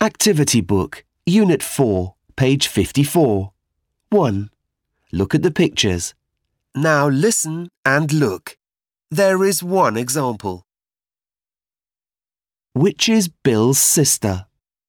Activity Book, Unit 4, page 54. 1. Look at the pictures. Now listen and look. There is one example. Which is Bill's sister?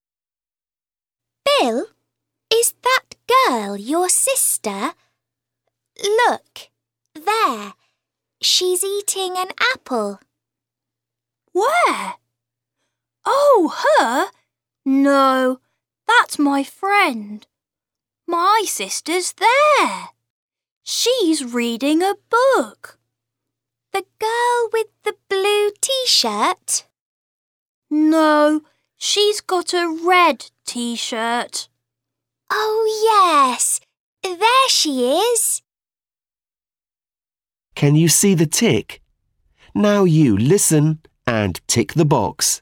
Bill, is that girl your sister? Look, there. She's eating an apple. Where? Oh, her? No, that's my friend. My sister's there. She's reading a book. The girl with the blue t-shirt? No, she's got a red t-shirt. Oh, yes. There she is. Can you see the tick? Now you listen and tick the box.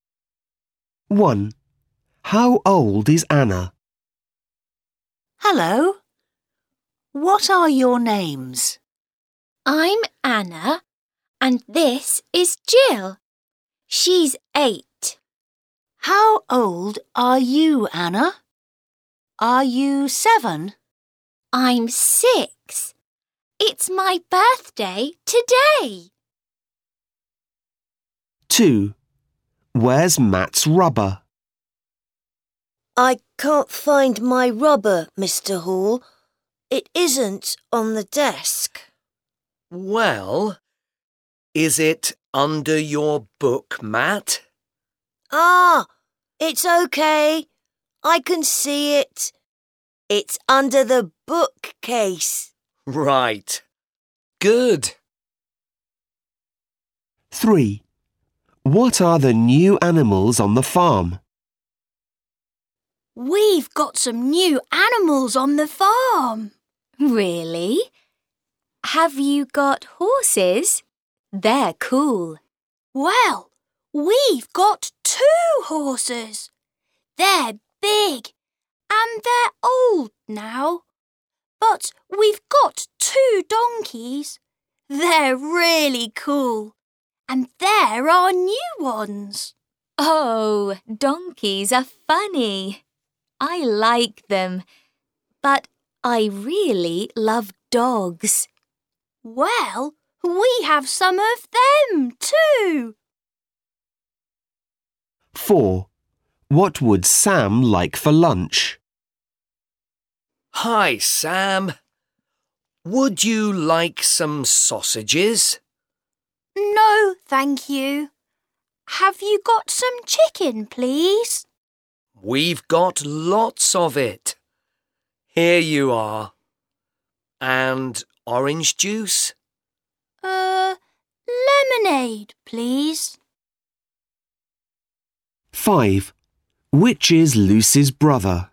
1. How old is Anna? Hello. What are your names? I'm Anna, and this is Jill. She's 8. How old are you, Anna? Are you 7? I'm 6. It's my birthday today. 2. Where's Matt's rubber? I can't find my rubber, Mr. Hall. It isn't on the desk. Well, is it under your book, Matt? Ah, it's okay. I can see it. It's under the bookcase. Right. Good. 3. What are the new animals on the farm? We've got some new animals on the farm. Really? Have you got horses? They're cool. Well, we've got 2 horses. They're big and they're old now. But we've got 2 donkeys. They're really cool. And they're our new ones. Oh, donkeys are funny. I like them, but I really love dogs. Well, we have some of them too. 4. What would Sam like for lunch? Hi, Sam. Would you like some sausages? No, thank you. Have you got some chicken, please? We've got lots of it. Here you are. And orange juice? Lemonade, please. 5. Which is Lucy's brother?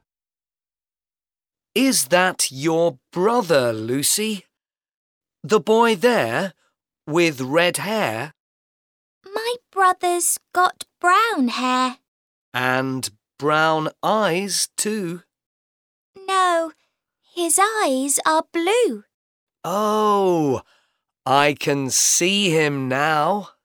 Is that your brother, Lucy? The boy there with red hair? My brother's got brown hair. And brown eyes too. No, his eyes are blue. Oh, I can see him now.